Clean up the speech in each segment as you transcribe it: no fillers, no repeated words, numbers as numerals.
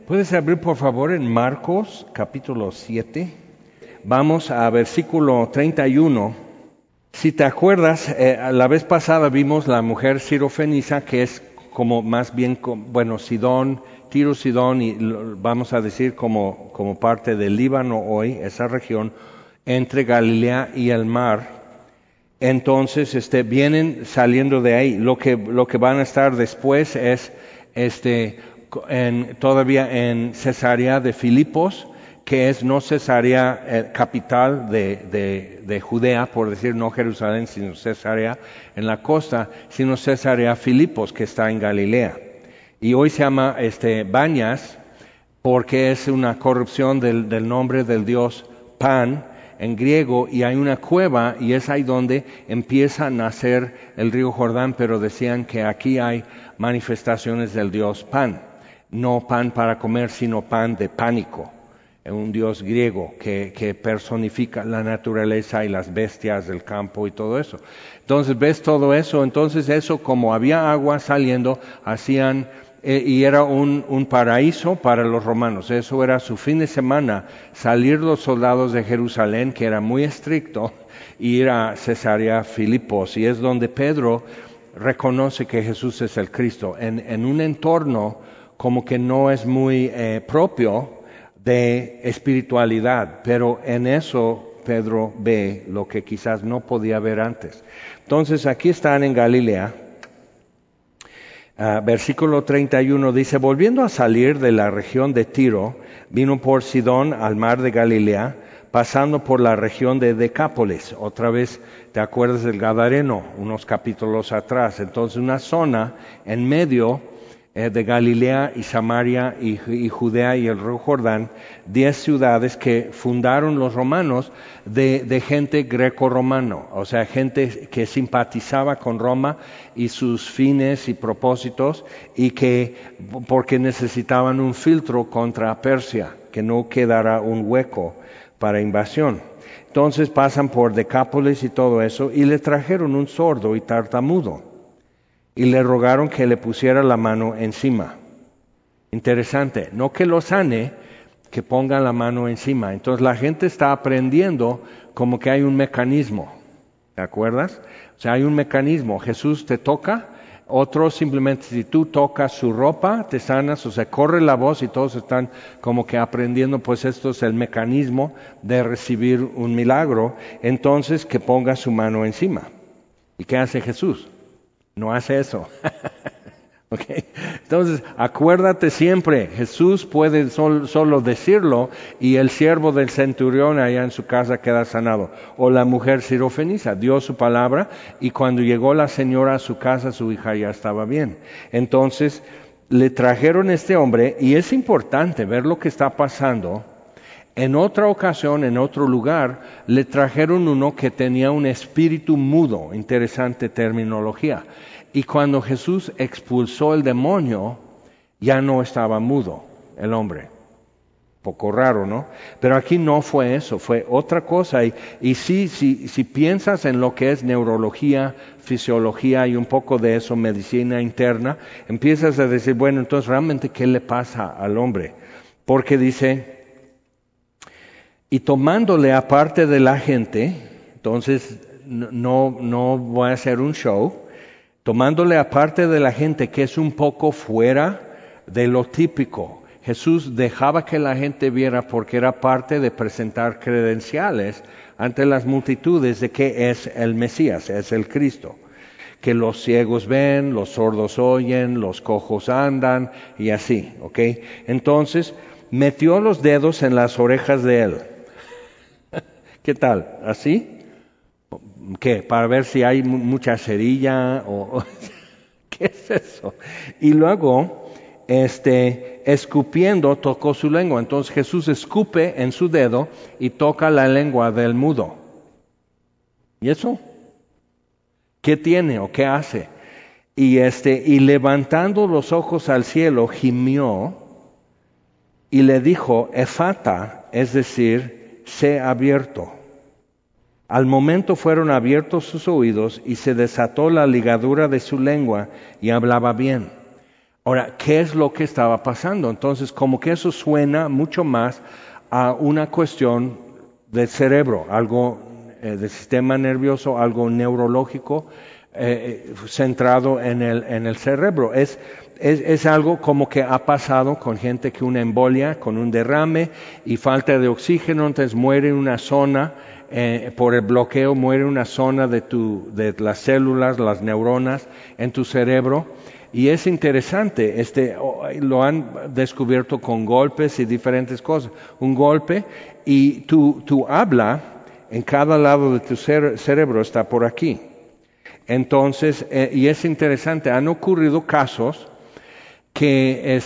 ¿Puedes abrir por favor en Marcos capítulo 7? Vamos a versículo 31. Si te acuerdas, la vez pasada vimos la mujer sirofenicia, que es como más bien, Sidón, Tiro, Sidón, y vamos a decir como parte del Líbano hoy, esa región, entre Galilea y el mar. Entonces, vienen saliendo de ahí. Lo que van a estar después es, todavía en Cesarea de Filipos, que es no Cesarea capital de Judea, por decir no Jerusalén, sino Cesarea en la costa, sino Cesarea Filipos, que está en Galilea. Y hoy se llama Bañas, porque es una corrupción del nombre del dios Pan en griego, y hay una cueva, y es ahí donde empieza a nacer el río Jordán, pero decían que aquí hay manifestaciones del dios Pan, no pan para comer, sino pan de pánico, un dios griego que personifica la naturaleza y las bestias del campo y todo eso. Entonces ves todo eso, entonces eso, como había agua saliendo, hacían, y era un paraíso para los romanos. Eso era su fin de semana, salir los soldados de Jerusalén, que era muy estricto, ir a Cesarea Filipos, y es donde Pedro reconoce que Jesús es el Cristo, en un entorno como que no es muy propio de espiritualidad, pero en eso Pedro ve lo que quizás no podía ver antes. Entonces aquí están en Galilea. Versículo 31 dice: volviendo a salir de la región de Tiro, vino por Sidón al mar de Galilea, pasando por la región de Decápolis. Otra vez, ¿te acuerdas del Gadareno? Unos capítulos atrás. Entonces una zona en medio de Galilea y Samaria y Judea y el río Jordán, 10 ciudades que fundaron los romanos de gente greco-romano, o sea, gente que simpatizaba con Roma y sus fines y propósitos, y que porque necesitaban un filtro contra Persia, que no quedara un hueco para invasión. Entonces pasan por Decápolis y todo eso, y le trajeron un sordo y tartamudo, y le rogaron que le pusiera la mano encima. Interesante, no que lo sane, que ponga la mano encima. Entonces la gente está aprendiendo como que hay un mecanismo, ¿te acuerdas? O sea, hay un mecanismo. Jesús te toca, otros simplemente si tú tocas su ropa, te sanas, o sea, corre la voz y todos están como que aprendiendo, pues esto es el mecanismo de recibir un milagro. Entonces que ponga su mano encima. ¿Y qué hace Jesús? No hace eso. Okay. Entonces, acuérdate siempre, Jesús puede solo decirlo y el siervo del centurión allá en su casa queda sanado. O la mujer sirofenicia dio su palabra y cuando llegó la señora a su casa, su hija ya estaba bien. Entonces, le trajeron este hombre, y es importante ver lo que está pasando. En otra ocasión, en otro lugar, le trajeron uno que tenía un espíritu mudo, interesante terminología. Y cuando Jesús expulsó el demonio, ya no estaba mudo el hombre. Poco raro, ¿no? Pero aquí no fue eso, fue otra cosa. Y sí, si piensas en lo que es neurología, fisiología y un poco de eso, medicina interna, empiezas a decir, bueno, entonces realmente, ¿qué le pasa al hombre? Porque dice: y tomándole aparte de la gente, entonces no voy a hacer un show, tomándole aparte de la gente, que es un poco fuera de lo típico. Jesús dejaba que la gente viera porque era parte de presentar credenciales ante las multitudes de que es el Mesías, es el Cristo. Que los ciegos ven, los sordos oyen, los cojos andan y así, ¿ok? Entonces metió los dedos en las orejas de él. ¿Qué tal? ¿Así? ¿Qué? Para ver si hay mucha cerilla o ¿qué es eso? Y luego, escupiendo, tocó su lengua. Entonces Jesús escupe en su dedo y toca la lengua del mudo. ¿Y eso? ¿Qué tiene o qué hace? Y levantando los ojos al cielo, gimió y le dijo: Efata, es decir, sé abierto. Al momento fueron abiertos sus oídos y se desató la ligadura de su lengua y hablaba bien. Ahora, ¿qué es lo que estaba pasando? Entonces, como que eso suena mucho más a una cuestión del cerebro, algo del sistema nervioso, algo neurológico, centrado en el cerebro. Es algo como que ha pasado con gente que una embolia, con un derrame y falta de oxígeno, entonces muere en una zona, por el bloqueo muere una zona de las células, las neuronas en tu cerebro. Y es interesante, lo han descubierto con golpes y diferentes cosas. Un golpe y tu habla en cada lado de tu cerebro está por aquí. Entonces, y es interesante, han ocurrido casos que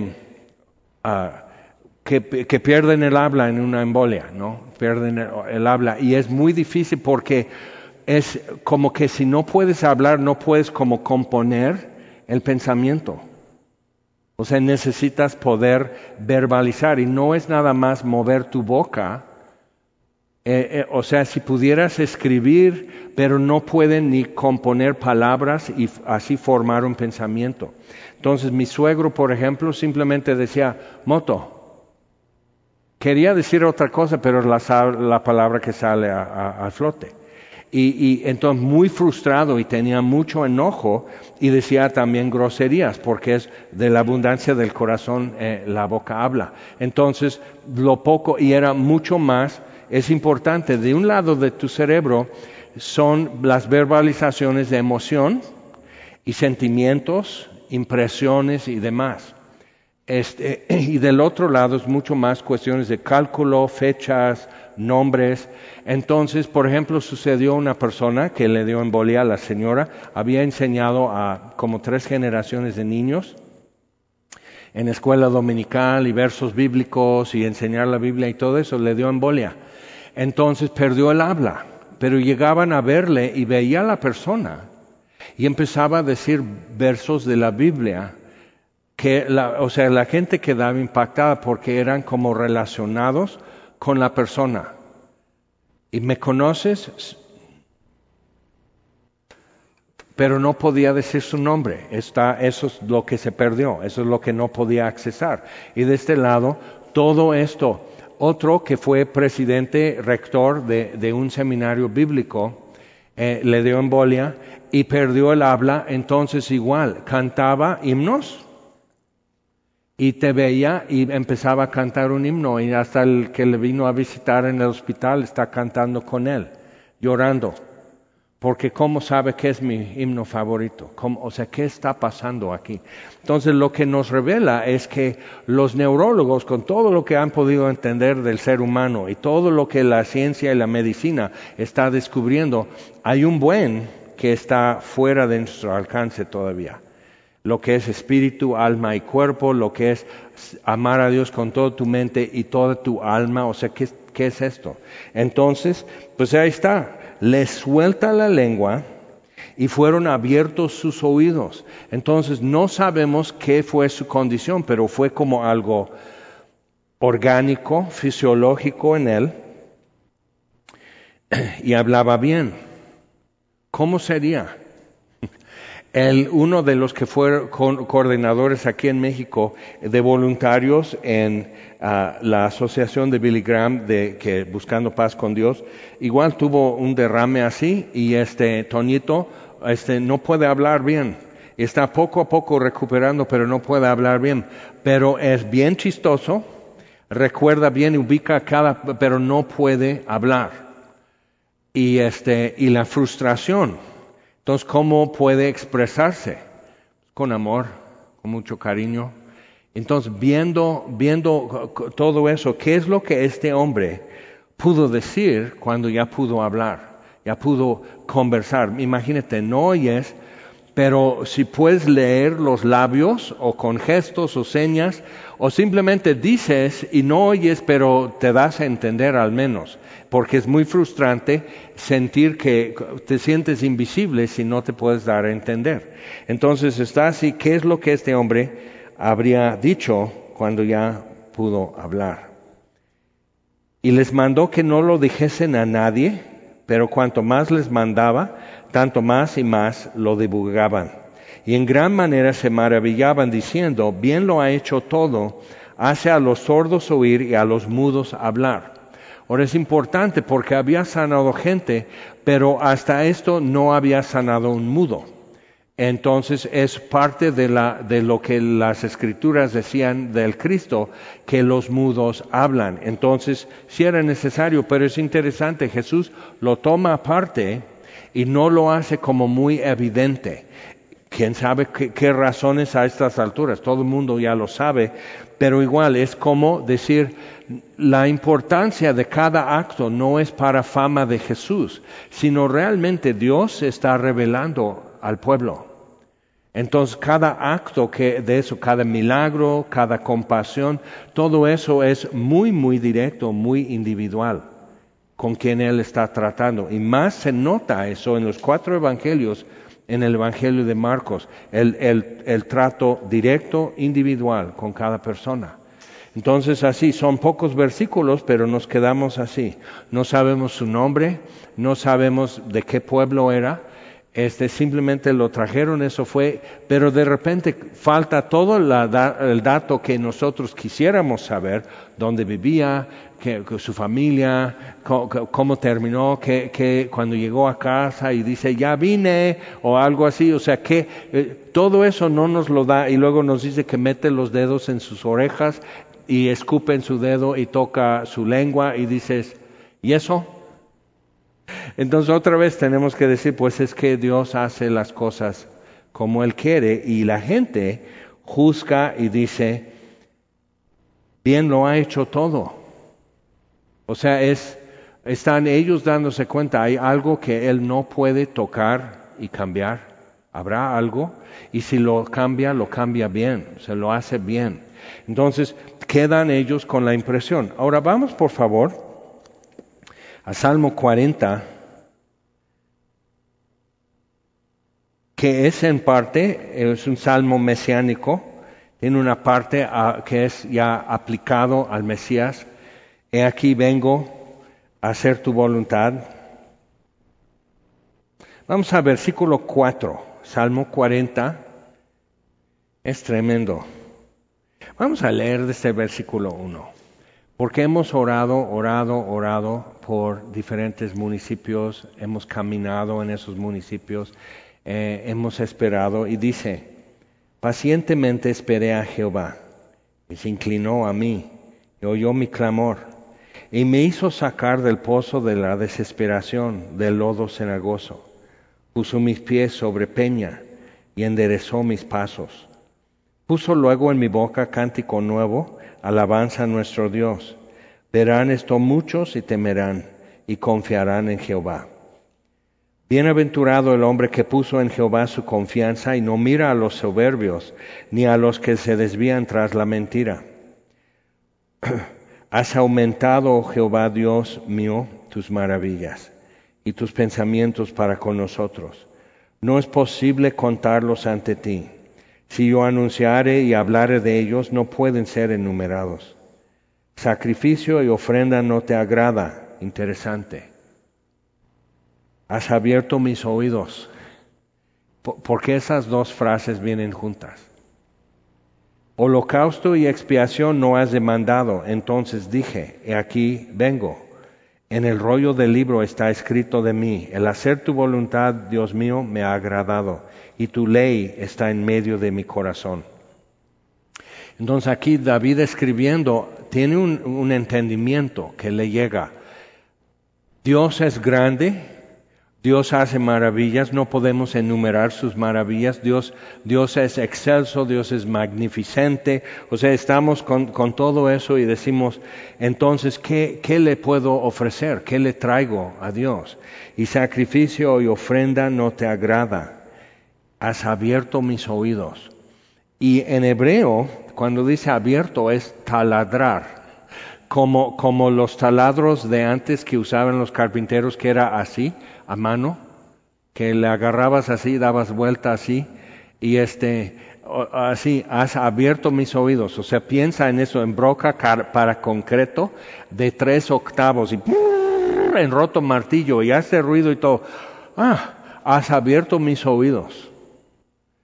pierden el habla en una embolia, ¿no? Pierden el habla y es muy difícil porque es como que si no puedes hablar, no puedes como componer el pensamiento. O sea, necesitas poder verbalizar y no es nada más mover tu boca. O sea, si pudieras escribir, pero no pueden ni componer palabras y así formar un pensamiento. Entonces, mi suegro, por ejemplo, simplemente decía, moto. Quería decir otra cosa, pero es la palabra que sale a flote. Y entonces muy frustrado y tenía mucho enojo y decía también groserías porque es de la abundancia del corazón la boca habla. Entonces lo poco y era mucho más, es importante, de un lado de tu cerebro son las verbalizaciones de emoción y sentimientos, impresiones y demás. Y del otro lado es mucho más cuestiones de cálculo, fechas, nombres. Entonces, por ejemplo, sucedió una persona que le dio embolia a la señora, había enseñado a como 3 generaciones de niños en escuela dominical y versos bíblicos y enseñar la Biblia y todo eso, le dio embolia. Entonces perdió el habla, pero llegaban a verle y veía a la persona y empezaba a decir versos de la Biblia que la gente quedaba impactada porque eran como relacionados con la persona. ¿Y me conoces? Pero no podía decir su nombre. Eso es lo que se perdió, eso es lo que no podía accesar. Y de este lado, todo esto, otro que fue presidente, rector de un seminario bíblico, le dio embolia y perdió el habla, entonces igual, cantaba himnos. Y te veía y empezaba a cantar un himno y hasta el que le vino a visitar en el hospital está cantando con él, llorando. Porque ¿cómo sabe qué es mi himno favorito? O sea, ¿qué está pasando aquí? Entonces lo que nos revela es que los neurólogos, con todo lo que han podido entender del ser humano y todo lo que la ciencia y la medicina está descubriendo, hay un buen que está fuera de nuestro alcance todavía. Lo que es espíritu, alma y cuerpo, lo que es amar a Dios con toda tu mente y toda tu alma, o sea, ¿qué es esto? Entonces, pues ahí está, les suelta la lengua y fueron abiertos sus oídos. Entonces, no sabemos qué fue su condición, pero fue como algo orgánico, fisiológico en él, y hablaba bien. ¿Cómo sería? Uno de los que fueron coordinadores aquí en México de voluntarios en la asociación de Billy Graham que Buscando Paz con Dios, igual tuvo un derrame así y Toñito no puede hablar bien. Está poco a poco recuperando, pero no puede hablar bien. Pero es bien chistoso, recuerda bien, ubica pero no puede hablar. Y la frustración. Entonces, ¿cómo puede expresarse? Con amor, con mucho cariño. Entonces, viendo todo eso, ¿qué es lo que este hombre pudo decir cuando ya pudo hablar? Ya pudo conversar. Imagínate, no oyes, pero si puedes leer los labios o con gestos o señas, o simplemente dices y no oyes, pero te das a entender al menos. Porque es muy frustrante sentir que te sientes invisible si no te puedes dar a entender. Entonces está así, ¿qué es lo que este hombre habría dicho cuando ya pudo hablar? Y les mandó que no lo dijesen a nadie, pero cuanto más les mandaba, tanto más y más lo divulgaban. y en gran manera se maravillaban diciendo, bien lo ha hecho todo, hace a los sordos oír y a los mudos hablar. Ahora es importante porque había sanado gente, pero hasta esto no había sanado un mudo. Entonces es parte de lo que las Escrituras decían del Cristo, que los mudos hablan. Entonces sí era necesario, pero es interesante, Jesús lo toma aparte y no lo hace como muy evidente. ¿Quién sabe qué razones a estas alturas? Todo el mundo ya lo sabe, pero igual es como decir, la importancia de cada acto no es para fama de Jesús, sino realmente Dios se está revelando al pueblo. Entonces cada acto de eso, cada milagro, cada compasión, todo eso es muy, muy directo, muy individual con quien Él está tratando. Y más se nota eso en los 4 evangelios, en el evangelio de Marcos, el trato directo, individual con cada persona. Entonces así, son pocos versículos, pero nos quedamos así. No sabemos su nombre, no sabemos de qué pueblo era. Simplemente lo trajeron, eso fue, pero de repente falta todo el dato que nosotros quisiéramos saber, dónde vivía, su familia, cómo terminó, cuando llegó a casa y dice, ya vine, o algo así, o sea que todo eso no nos lo da, y luego nos dice que mete los dedos en sus orejas y escupe en su dedo y toca su lengua y dices, ¿y eso? Entonces otra vez tenemos que decir, pues es que Dios hace las cosas como Él quiere y la gente juzga y dice, bien lo ha hecho todo. O sea, están ellos dándose cuenta, hay algo que Él no puede tocar y cambiar. Habrá algo y si lo cambia bien, se lo hace bien. Entonces quedan ellos con la impresión. Ahora vamos por favor a Salmo 40, que es en parte, es un salmo mesiánico, tiene una parte que es ya aplicado al Mesías. He aquí vengo a hacer tu voluntad. Vamos a versículo 4, Salmo 40, es tremendo. Vamos a leer de este versículo 1. Porque hemos orado por diferentes municipios, hemos caminado en esos municipios, hemos esperado y dice, pacientemente esperé a Jehová y se inclinó a mí y oyó mi clamor y me hizo sacar del pozo de la desesperación, del lodo cenagoso. Puso mis pies sobre peña y enderezó mis pasos. Puso luego en mi boca cántico nuevo, alabanza a nuestro Dios. Verán esto muchos y temerán y confiarán en Jehová. Bienaventurado el hombre que puso en Jehová su confianza y no mira a los soberbios ni a los que se desvían tras la mentira. Has aumentado, oh Jehová Dios mío, tus maravillas y tus pensamientos para con nosotros. No es posible contarlos ante ti. Si yo anunciare y hablare de ellos, no pueden ser enumerados. Sacrificio y ofrenda no te agrada. Interesante. Has abierto mis oídos. ¿Por qué esas dos frases vienen juntas? Holocausto y expiación no has demandado. Entonces dije, he aquí vengo. En el rollo del libro está escrito de mí, el hacer tu voluntad, Dios mío, me ha agradado, y tu ley está en medio de mi corazón. Entonces aquí David escribiendo tiene un entendimiento que le llega. Dios es grande, Dios hace maravillas, no podemos enumerar sus maravillas, Dios es excelso, Dios es magnificente, o sea, estamos con todo eso y decimos, entonces, ¿qué le puedo ofrecer? ¿Qué le traigo a Dios? Y sacrificio y ofrenda no te agrada, has abierto mis oídos. Y en hebreo, cuando dice abierto, es taladrar, como los taladros de antes que usaban los carpinteros, que era así, a mano, que le agarrabas así, dabas vuelta así, y así, has abierto mis oídos. O sea, piensa en eso, en broca para concreto de 3 octavos, y en roto martillo, y hace ruido y todo. Has abierto mis oídos.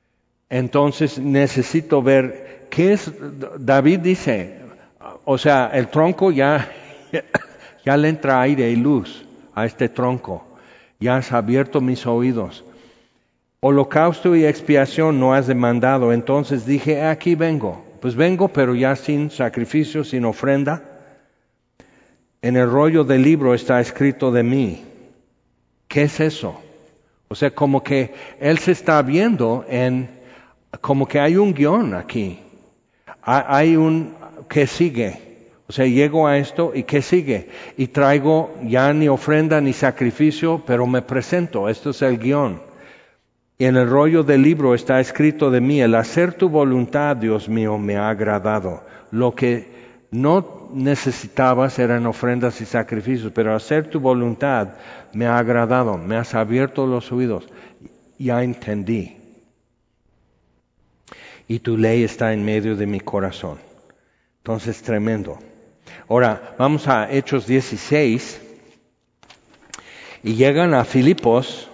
Entonces necesito ver qué es. David dice, o sea, el tronco ya le entra aire y luz a este tronco. Ya has abierto mis oídos. Holocausto y expiación no has demandado. Entonces dije, aquí vengo. Pues vengo, pero ya sin sacrificio, sin ofrenda. En el rollo del libro está escrito de mí. ¿Qué es eso? O sea, como que él se está viendo como que hay un guión aquí. Hay un que sigue. O sea, llego a esto y ¿qué sigue? Y traigo ya ni ofrenda ni sacrificio, pero me presento. Esto es el guión. Y en el rollo del libro está escrito de mí, el hacer tu voluntad, Dios mío, me ha agradado. Lo que no necesitabas eran ofrendas y sacrificios, pero hacer tu voluntad me ha agradado, me has abierto los oídos. Ya entendí. Y tu ley está en medio de mi corazón. Entonces, tremendo. Ahora, vamos a Hechos 16. Y llegan a Filipos,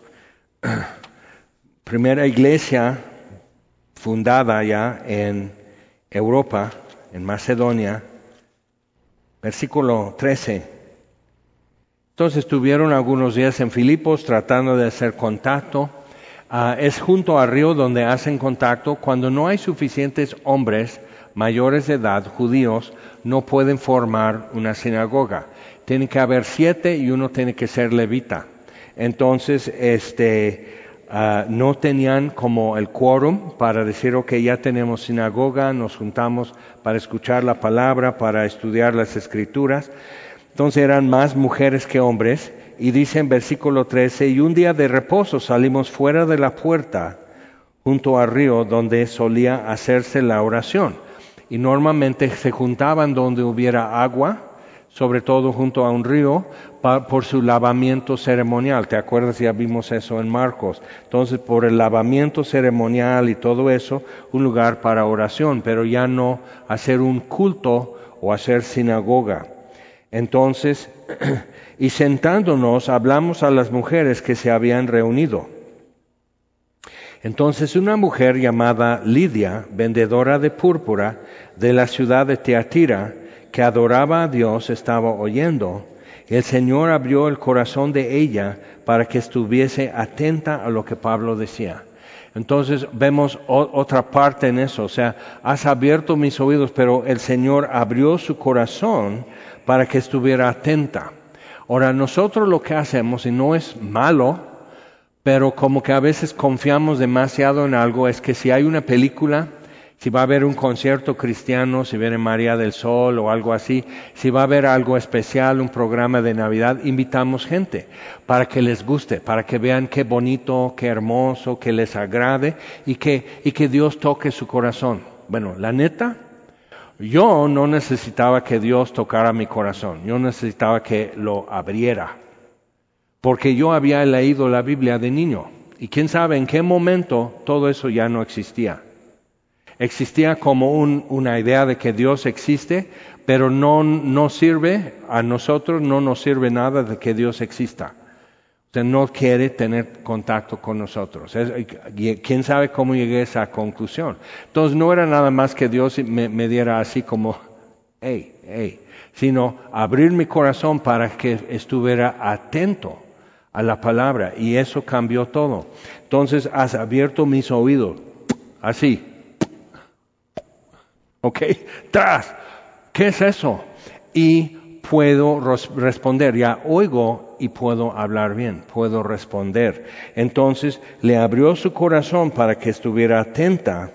primera iglesia fundada ya en Europa, en Macedonia, versículo 13. Entonces estuvieron algunos días en Filipos tratando de hacer contacto. Es junto al río donde hacen contacto. Cuando no hay suficientes hombres mayores de edad, judíos, no pueden formar una sinagoga. Tiene que haber 7 y uno tiene que ser levita. Entonces, no tenían como el quórum para decir, ok, ya tenemos sinagoga, nos juntamos para escuchar la palabra, para estudiar las escrituras. Entonces eran más mujeres que hombres, y dice en versículo 13, y un día de reposo salimos fuera de la puerta, junto al río donde solía hacerse la oración. Y normalmente se juntaban donde hubiera agua, sobre todo junto a un río, por su lavamiento ceremonial. ¿Te acuerdas? Ya vimos eso en Marcos. Entonces, por el lavamiento ceremonial y todo eso, un lugar para oración, pero ya no hacer un culto o hacer sinagoga. Entonces, y sentándonos, hablamos a las mujeres que se habían reunido. Entonces una mujer llamada Lidia, vendedora de púrpura de la ciudad de Tiatira, que adoraba a Dios, estaba oyendo. El Señor abrió el corazón de ella para que estuviese atenta a lo que Pablo decía. Entonces vemos otra parte en eso, o sea, has abierto mis oídos, pero el Señor abrió su corazón para que estuviera atenta. Ahora, nosotros lo que hacemos, y no es malo, pero como que a veces confiamos demasiado en algo, es que si hay una película, si va a haber un concierto cristiano, si viene María del Sol o algo así, si va a haber algo especial, un programa de Navidad, invitamos gente para que les guste, para que vean qué bonito, qué hermoso, que les agrade y que Dios toque su corazón. Bueno, la neta, yo no necesitaba que Dios tocara mi corazón, yo necesitaba que lo abriera, porque yo había leído la Biblia de niño y quién sabe en qué momento todo eso ya no existía. Existía como una idea de que Dios existe, pero no sirve a nosotros, no nos sirve nada de que Dios exista. Usted no quiere tener contacto con nosotros. ¿Quién sabe cómo llegué a esa conclusión? Entonces no era nada más que Dios me diera así como, hey, sino abrir mi corazón para que estuviera atento a la palabra, y eso cambió todo. Entonces has abierto mis oídos, así. ¿Ok? Tras. ¿Qué es eso? Y puedo responder. Ya oigo y puedo hablar bien. Puedo responder. Entonces le abrió su corazón para que estuviera atenta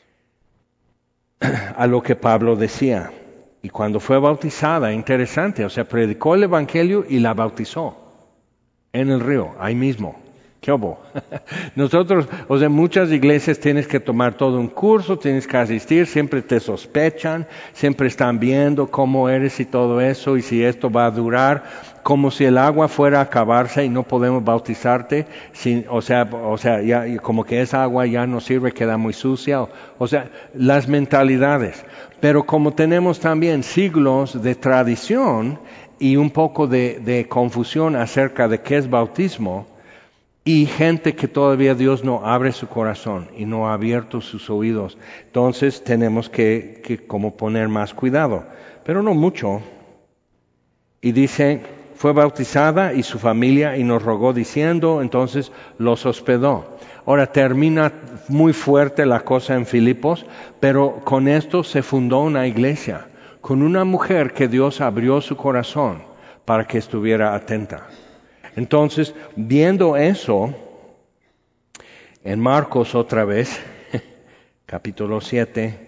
a lo que Pablo decía. Y cuando fue bautizada, interesante, o sea, predicó el Evangelio y la bautizó en el río, ahí mismo. ¿Qué hubo? Nosotros, o sea, muchas iglesias tienes que tomar todo un curso, tienes que asistir, siempre te sospechan, siempre están viendo cómo eres y todo eso, y si esto va a durar, como si el agua fuera a acabarse y no podemos bautizarte, o sea, ya, como que esa agua ya no sirve, queda muy sucia, o sea, las mentalidades. Pero como tenemos también siglos de tradición y un poco de confusión acerca de qué es bautismo, y gente que todavía Dios no abre su corazón y no ha abierto sus oídos. Entonces tenemos que como poner más cuidado, pero no mucho. Y dice, fue bautizada y su familia y nos rogó diciendo, entonces los hospedó. Ahora termina muy fuerte la cosa en Filipos, pero con esto se fundó una iglesia, con una mujer que Dios abrió su corazón para que estuviera atenta. Entonces, viendo eso, en Marcos otra vez, capítulo 7,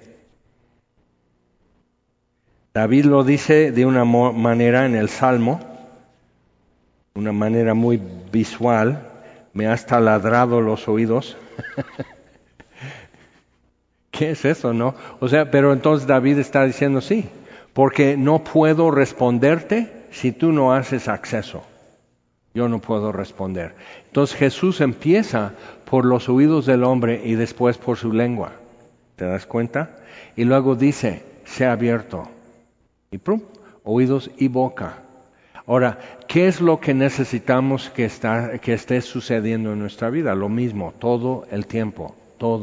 David lo dice de una manera en el Salmo, una manera muy visual, me ha hasta ladrado los oídos. ¿Qué es eso, no? O sea, pero entonces David está diciendo sí, porque no puedo responderte si tú no haces acceso. Yo no puedo responder. Entonces Jesús empieza por los oídos del hombre y después por su lengua. ¿Te das cuenta? Y luego dice, sea abierto. Y ¡prum! Oídos y boca. Ahora, ¿qué es lo que necesitamos que esté sucediendo en nuestra vida? Lo mismo, todo el tiempo.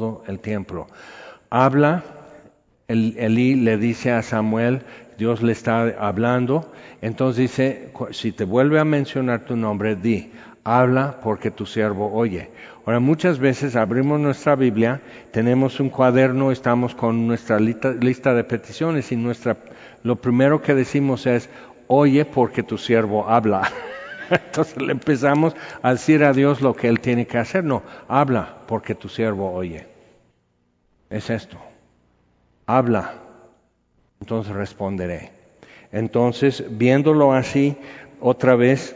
Habla, Elí le dice a Samuel, Dios le está hablando, entonces dice, si te vuelve a mencionar tu nombre, di, habla porque tu siervo oye. Ahora, muchas veces abrimos nuestra Biblia, tenemos un cuaderno, estamos con nuestra lista de peticiones y lo primero que decimos es, oye porque tu siervo habla. Entonces le empezamos a decir a Dios lo que Él tiene que hacer. No, habla porque tu siervo oye. Es esto. Habla, entonces responderé. Entonces, viéndolo así, otra vez,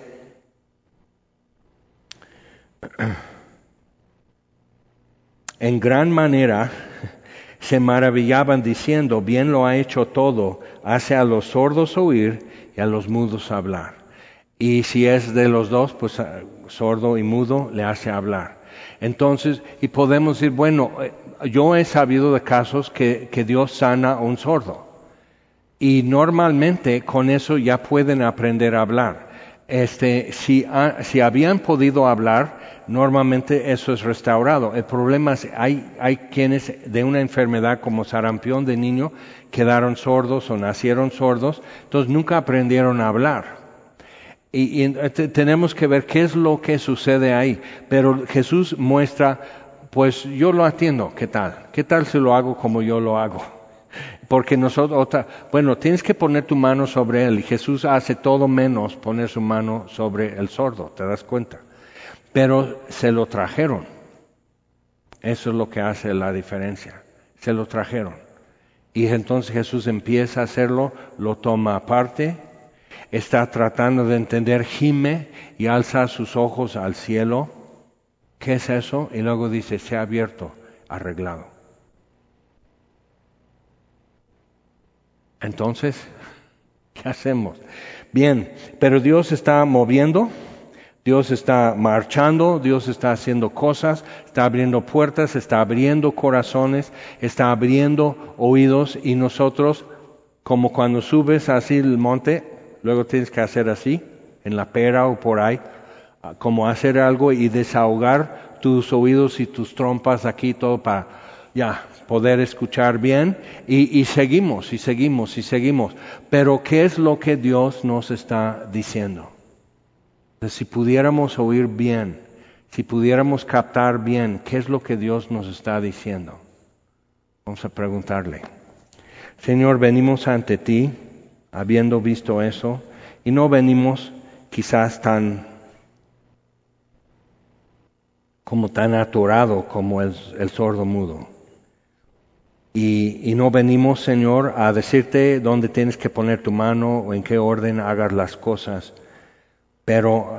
en gran manera se maravillaban diciendo, bien lo ha hecho todo, hace a los sordos oír y a los mudos hablar. Y si es de los dos, pues sordo y mudo le hace hablar. Entonces, y podemos decir, bueno, yo he sabido de casos que Dios sana a un sordo. Y normalmente con eso ya pueden aprender a hablar. Si habían podido hablar, normalmente eso es restaurado. El problema es, hay quienes de una enfermedad como sarampión de niño quedaron sordos o nacieron sordos, entonces nunca aprendieron a hablar. Y tenemos que ver qué es lo que sucede ahí. Pero Jesús muestra, pues yo lo atiendo, ¿qué tal? ¿Qué tal si lo hago como yo lo hago? Porque tienes que poner tu mano sobre él. Y Jesús hace todo menos poner su mano sobre el sordo, ¿te das cuenta? Pero se lo trajeron. Eso es lo que hace la diferencia. Se lo trajeron. Y entonces Jesús empieza a hacerlo, lo toma aparte, está tratando de entender, gime y alza sus ojos al cielo. ¿Qué es eso? Y luego dice, se ha abierto, arreglado. Entonces, ¿qué hacemos? Bien, pero Dios está moviendo, Dios está marchando, Dios está haciendo cosas, está abriendo puertas, está abriendo corazones, está abriendo oídos y nosotros, como cuando subes así el monte, luego tienes que hacer así, en la pera o por ahí, como hacer algo y desahogar tus oídos y tus trompas aquí, todo para poder escuchar bien y seguimos. Pero ¿qué es lo que Dios nos está diciendo? Si pudiéramos oír bien, si pudiéramos captar bien, ¿qué es lo que Dios nos está diciendo? Vamos a preguntarle. Señor, venimos ante ti, habiendo visto eso, y no venimos quizás tan atorado como el sordo mudo. Y no venimos, Señor, a decirte dónde tienes que poner tu mano o en qué orden hagas las cosas, pero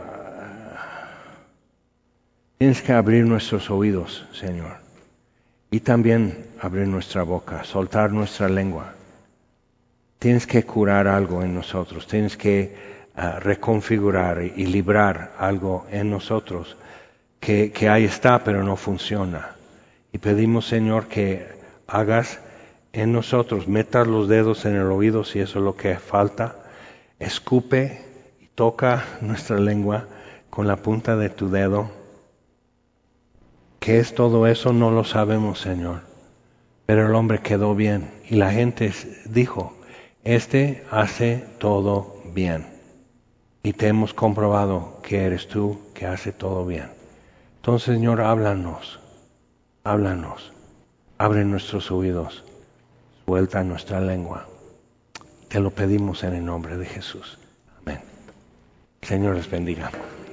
tienes que abrir nuestros oídos, Señor, y también abrir nuestra boca, soltar nuestra lengua. Tienes que curar algo en nosotros, tienes que reconfigurar y librar algo en nosotros que ahí está, pero no funciona. Y pedimos, Señor, que hagas en nosotros, metas los dedos en el oído si eso es lo que falta, escupe y toca nuestra lengua con la punta de tu dedo ¿Qué es todo eso? No lo sabemos, Señor. Pero el hombre quedó bien y la gente dijo, este hace todo bien. Y te hemos comprobado que eres tú que hace todo bien. Entonces, Señor, háblanos, abre nuestros oídos, suelta nuestra lengua. Te lo pedimos en el nombre de Jesús. Amén. Señor les bendiga.